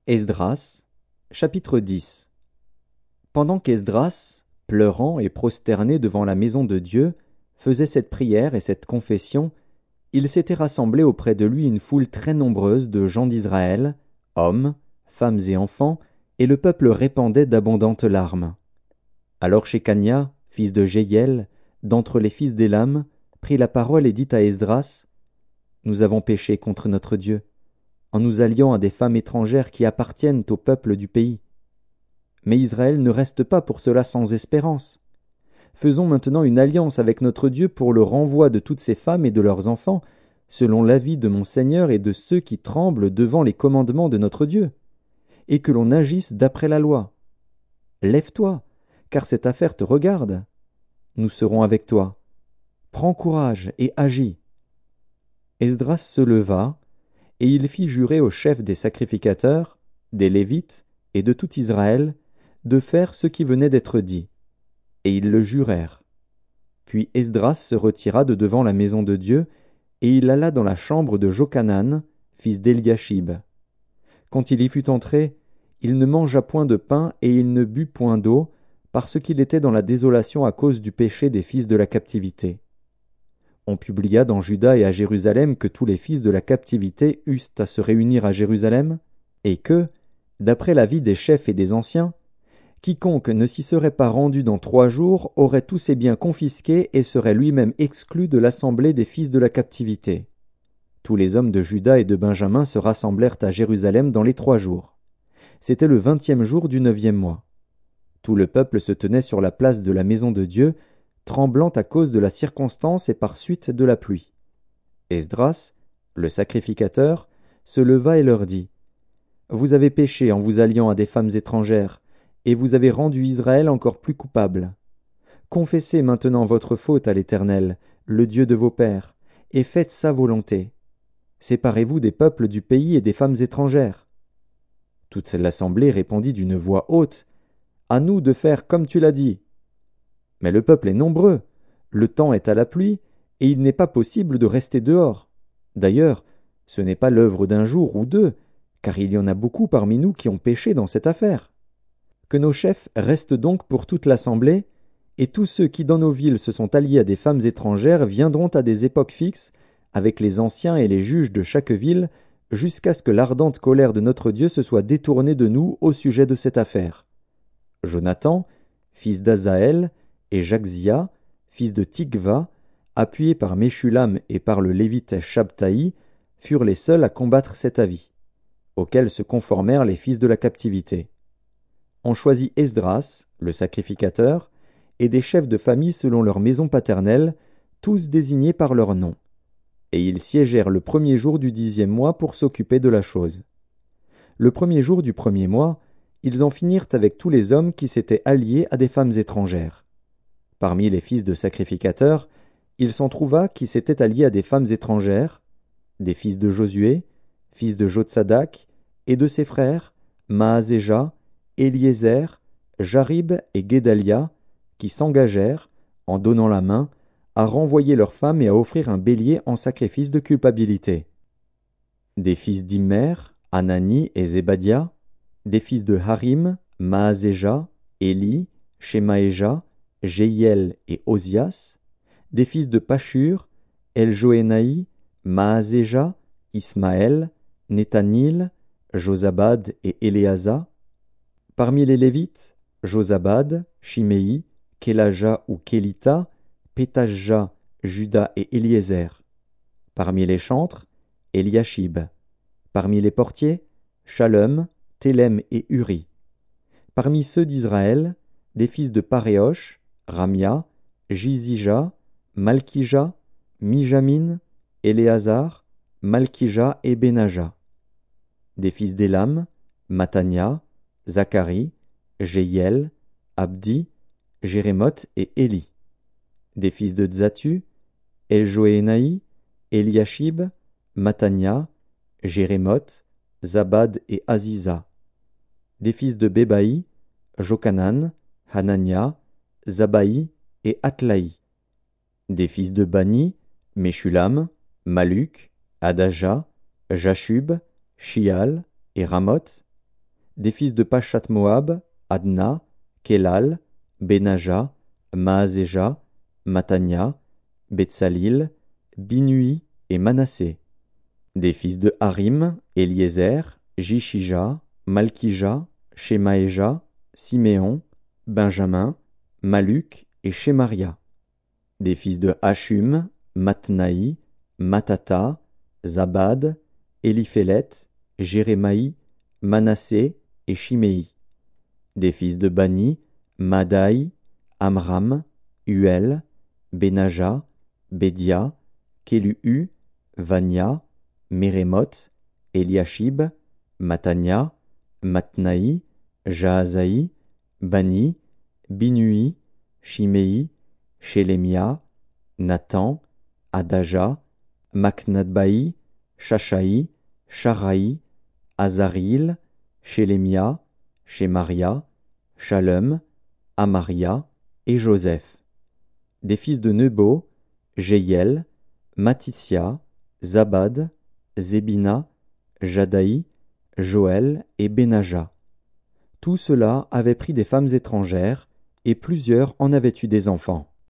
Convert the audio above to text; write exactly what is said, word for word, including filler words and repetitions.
Esdras, chapitre dix. Pendant qu'Esdras, pleurant et prosterné devant la maison de Dieu, faisait cette prière et cette confession, il s'était rassemblé auprès de lui une foule très nombreuse de gens d'Israël, hommes, femmes et enfants, et le peuple répandait d'abondantes larmes. Alors Shekania, fils de Jéhiel, d'entre les fils d'Élam, prit la parole et dit à Esdras: « Nous avons péché contre notre Dieu, en nous alliant à des femmes étrangères qui appartiennent au peuple du pays. Mais Israël ne reste pas pour cela sans espérance. Faisons maintenant une alliance avec notre Dieu pour le renvoi de toutes ces femmes et de leurs enfants, selon l'avis de mon Seigneur et de ceux qui tremblent devant les commandements de notre Dieu, et que l'on agisse d'après la loi. Lève-toi, car cette affaire te regarde. Nous serons avec toi. Prends courage et agis. » Esdras se leva, et il fit jurer aux chefs des sacrificateurs, des Lévites et de tout Israël de faire ce qui venait d'être dit. Et ils le jurèrent. Puis Esdras se retira de devant la maison de Dieu, et il alla dans la chambre de Jochanan, fils d'Eliashib. Quand il y fut entré, il ne mangea point de pain et il ne but point d'eau, parce qu'il était dans la désolation à cause du péché des fils de la captivité. On publia dans Juda et à Jérusalem que tous les fils de la captivité eussent à se réunir à Jérusalem, et que, d'après l'avis des chefs et des anciens, quiconque ne s'y serait pas rendu dans trois jours aurait tous ses biens confisqués et serait lui-même exclu de l'assemblée des fils de la captivité. Tous les hommes de Juda et de Benjamin se rassemblèrent à Jérusalem dans les trois jours. C'était le vingtième jour du neuvième mois. Tout le peuple se tenait sur la place de la maison de Dieu, tremblant à cause de la circonstance et par suite de la pluie. Esdras, le sacrificateur, se leva et leur dit: « Vous avez péché en vous alliant à des femmes étrangères, et vous avez rendu Israël encore plus coupable. Confessez maintenant votre faute à l'Éternel, le Dieu de vos pères, et faites sa volonté. Séparez-vous des peuples du pays et des femmes étrangères. » Toute l'assemblée répondit d'une voix haute: « À nous de faire comme tu l'as dit. » Mais le peuple est nombreux, le temps est à la pluie, et il n'est pas possible de rester dehors. D'ailleurs, ce n'est pas l'œuvre d'un jour ou deux, car il y en a beaucoup parmi nous qui ont péché dans cette affaire. Que nos chefs restent donc pour toute l'assemblée, et tous ceux qui dans nos villes se sont alliés à des femmes étrangères viendront à des époques fixes, avec les anciens et les juges de chaque ville, jusqu'à ce que l'ardente colère de notre Dieu se soit détournée de nous au sujet de cette affaire. Jonathan, fils d'Azaël, et Jaxia, fils de Tikva, appuyés par Meshulam et par le Lévite Shabtaï, furent les seuls à combattre cet avis, auquel se conformèrent les fils de la captivité. On choisit Esdras, le sacrificateur, et des chefs de famille selon leur maison paternelle, tous désignés par leur nom. Et ils siégèrent le premier jour du dixième mois pour s'occuper de la chose. Le premier jour du premier mois, ils en finirent avec tous les hommes qui s'étaient alliés à des femmes étrangères. Parmi les fils de sacrificateurs, il s'en trouva qui s'étaient alliés à des femmes étrangères, des fils de Josué, fils de Jotsadak, et de ses frères, Maazéja, Eliezer, Jarib et Guédalia, qui s'engagèrent, en donnant la main, à renvoyer leurs femmes et à offrir un bélier en sacrifice de culpabilité. Des fils d'Immer, Anani et Zébadia, des fils de Harim, Maazéja, Éli, Shemaéja, Jéhiel et Osias, des fils de Pashur, Eljoénaï, Maazéja, Ismaël, Nethanil, Josabad et Éléasa. Parmi les Lévites, Josabad, Shiméi, Kélaja ou Kélita, Pétajja, Juda et Éliezer. Parmi les chantres, Eliashib. Parmi les portiers, Shalom, Télem et Uri. Parmi ceux d'Israël, des fils de Paréosh, Ramia, Jizija, Malkija, Mijamin, Éléazar, Malkija et Benaja. Des fils d'Élam, Matania, Zacharie, Jéhiel, Abdi, Jérémoth et Éli. Des fils de Tzatu, Eljoénaï, Eliashib, Matania, Jérémoth, Zabad et Aziza. Des fils de Bébaï, Jochanan, Hanania, Zabaï et Atlaï. Des fils de Bani, Meshulam, Maluk, Adaja, Jashub, Shial et Ramoth. Des fils de Pachat-Moab, Adna, Kelal, Benaja, Maazéja, Matania, Betsalil, Binui et Manassé. Des fils de Harim, Eliezer, Jishija, Malkija, Shemaéja, Siméon, Benjamin, Maluc et Shemaria. Des fils de Hashum, Matnaï, Matata, Zabad, Éliphélet, Jérémaï, Manassé et Shimei. Des fils de Bani, Madaï, Amram, Uel, Benaja, Bédia, Kéluhu, Vania, Mérémoth, Eliashib, Matania, Matnaï, Jaazaï, Bani, Binui, Shimei, Shelemia, Nathan, Adaja, Maknadbaï, Shashaï, Sharaï, Azaril, Shelemia, Shemaria, Shalom, Amaria et Joseph. Des fils de Nebo, Jéiel, Matithia, Zabad, Zébina, Jadaï, Joël et Benaja. Tout cela avait pris des femmes étrangères, et plusieurs en avaient eu des enfants.